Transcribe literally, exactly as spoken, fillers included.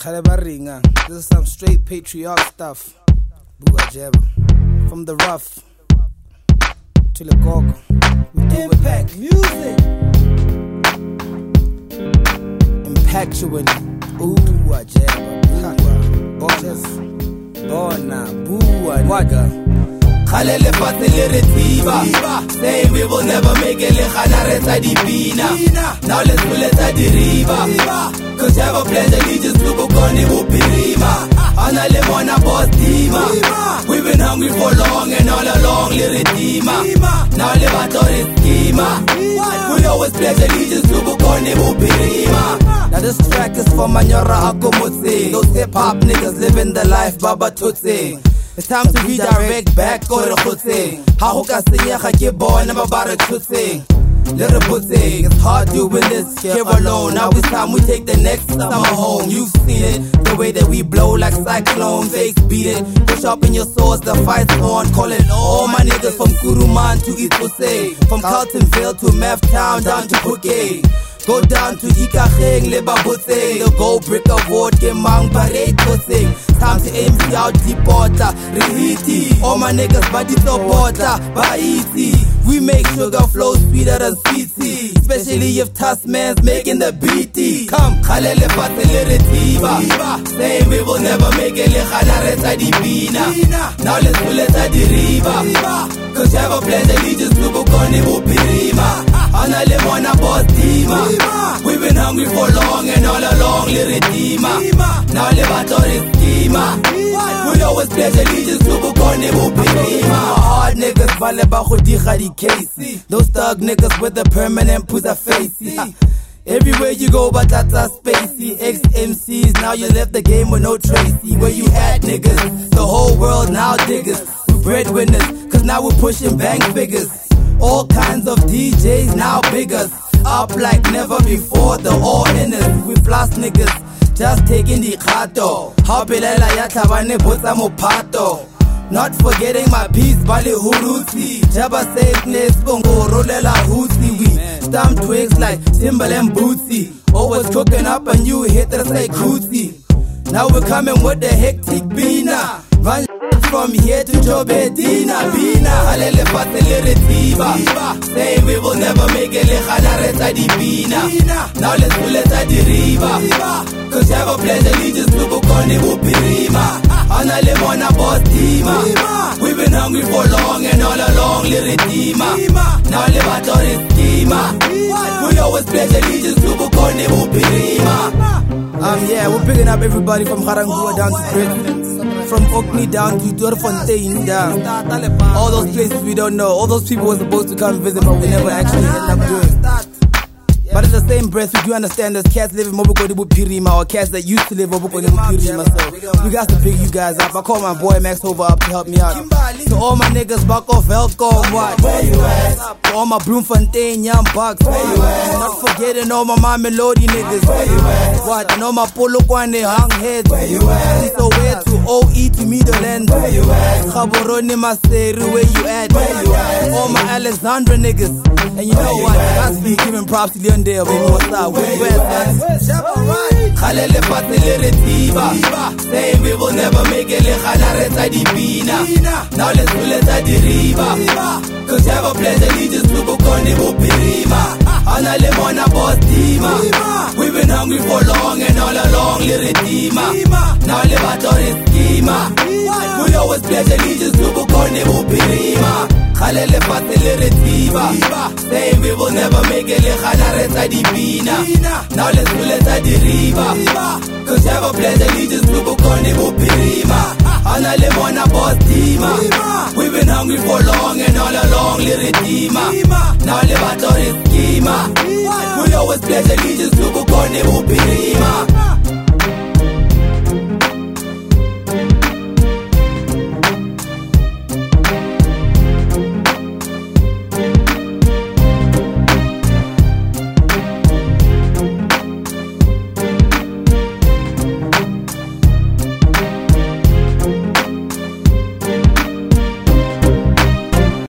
This is some straight patriarch stuff. From the rough to the gogo. Impact music. Impactually. Ooh, ajeba. Bonus. Bona. Boo, nigga. Khalele fatele retiba. Saying we will never make it. Lekhana reta di bina. Now let's pull it at the river. Cause you have a pleasure, you just look on it, Upirima. Ana lemona postima. We've been hungry for long and all along, Liritima. Now Levatore schema. We always pleasure, you just look on it, Upirima. Now this track is for Manyora Akomotse. Those hip hop niggas living the life, Baba Tutsi. It's time to redirect back, go to Khutse. Hahuka Sinyaka Kibon, and Babara Tutsi. Little pussy, it's hard doing this here alone. Now it's time we take the next summer home. You've seen it, the way that we blow like cyclones. Fakes beat it, push up in your swords, the fight's on. Call it all my niggas from Kuruman to Ituse, from Carltonville to Meth Town down to Phuket. Go down to Ikacheng, Lebabutse. The Gold Brick Award, Kemang Parade Kosing. Time to M C out Deporta, Rihiti. All my niggas, body supporter, Baiti. We make sugar flow sweeter than sweet tea. Especially if Tasman's making the B T. Come, Khalele Fatele Retiba. Saying we will never make it, Lekhana Reta di Bina. Now let's pull it at the river. Cause you have a pleasure, you just look on it, Upirima. Ana lemona postima. We've been hungry for long and all along, Liritima. Now Levatore schema. We always pleasure, you just look on it, Upirima. Hard niggas, Valeba Khudikha di Casey. Those thug niggas with the permanent pusa facey. Everywhere you go, but that's a spacey. Ex-M Cs, now you left the game with no Tracy. Where you at, niggas? The whole world now diggers. We breadwinners, cause now we're pushing bank figures. All kinds of D Js now bigger. Up like never before, the all inners. We blast niggas, just taking the khato. Hapilela ya tabane botsa mopato. Not forgetting my piece, Bali Huruti. Jabba safeness, Bongo, Rolela Huti. We stamp twigs like Timberland Bootsy. Always cooking up a new hit that's like Cootie. Now we're coming with the hectic Bina. Run from here to Jobedina. Bina, Halele Fatele Retiba. Saying we will never make it, Lekhana Reta di Bina. Now let's pull it at the river. Cause you have a pleasure, you just look on it, Upirima. Ana lemona postima. We've been hungry for long and all along, Liritima. Now Levatore schema. We always pleasure, you just look on it, Upirima. Um, yeah, we're picking up everybody from Harangua down to Britain, from Orkney down to Dorfontein down. All those places we don't know. All those people were supposed to come visit, but we never actually end up doing. But in the same breath, we do understand there's cats living Mobukodi Pirima, or cats that used to live Mobukodi Pirima. So we got to pick you guys up. I call my boy Max over up to help me out. So all my niggas back off Velcom, what? Where you at? All my Bloemfontein young bucks. Where you at? Not forgetting all my mom melody niggas. Where you at? What? And all my Polo Kwane hung heads. Where you at? So where to O E to Middleland. Where you at? Khaboroni Maseru, where you at? Where you at? All my Alexandra niggas. And you know what? That's me giving props to Leon Dale, baby. What's up? Where you at? Khalele Fatele Retiba. Saying we will never make it, Lekhana Reta di Bina. Now let's pull it at the river. Cause you have a pleasure, you just look on it, Upirima. Ana lemona postima. We've been hungry for long and all along, Liritima. Now Levatore schema. We always pleasure, you just look on it, Upirima. Khalele Fatele Retiba. Saying we will never make it, Lekhana Reta di Bina. Now let's pull it at the river. Cause you have a pleasure, you just look on it, Upirima. Ana lemona postima. We've been hungry for long and all along, Liritima. Now Levatore schema. We always pleasure, you just look on it, Upirima.